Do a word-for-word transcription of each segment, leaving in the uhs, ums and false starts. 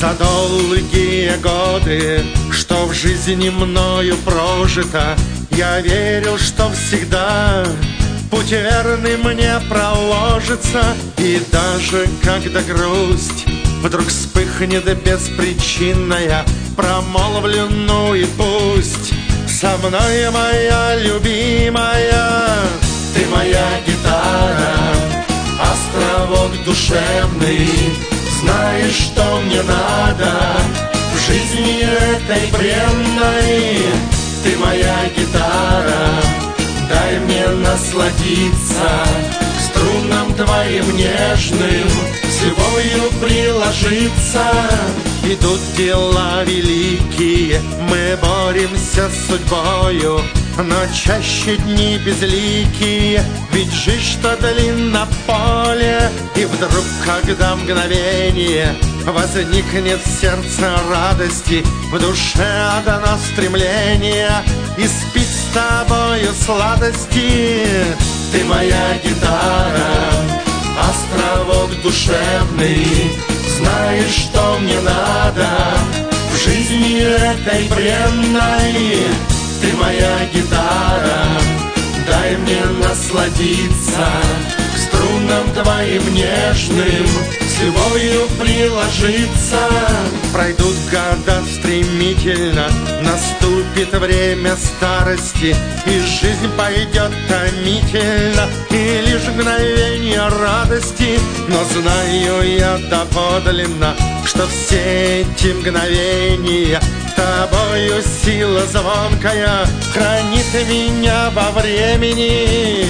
За долгие годы, что в жизни мною прожито, я верил, что всегда путь верный мне проложится. И даже когда грусть вдруг вспыхнет беспричинная, промолвлю, ну и пусть со мной моя любимая. Ты моя гитара, островок душевный, знаешь, что мне надо в жизни этой бренной. Ты моя гитара, дай мне насладиться струнам твоим нежным, с любовью приложиться. Идут дела великие, мы боремся с судьбою, но чаще дни безликие, ведь жизнь, что длинна поле. И вдруг, когда мгновение возникнет в сердце радости, в душе одно стремление испить с тобою сладости. Ты моя гитара, островок душевный, знаешь, что мне надо в жизни этой бренной. Ты моя гитара, дай мне насладиться струнам твоим нежным, с любовью приложиться. Пройдут года стремительно, наступит время старости, и жизнь пойдет томительно, и лишь мгновение радости. Но знаю я доподлинно, что все эти мгновения тобою сила звонкая хранит меня во времени.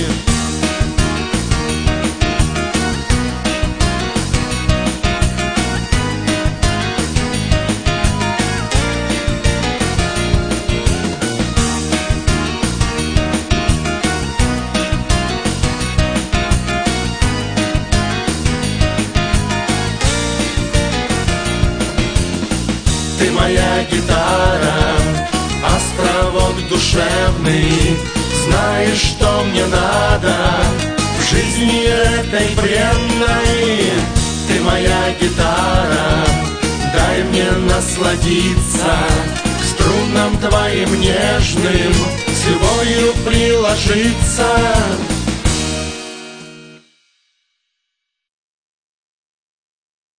Ты моя гитара, островок душевный, знаешь, что мне надо в жизни этой бренной. Ты моя гитара, дай мне насладиться струнам твоим нежным, с любовью приложиться.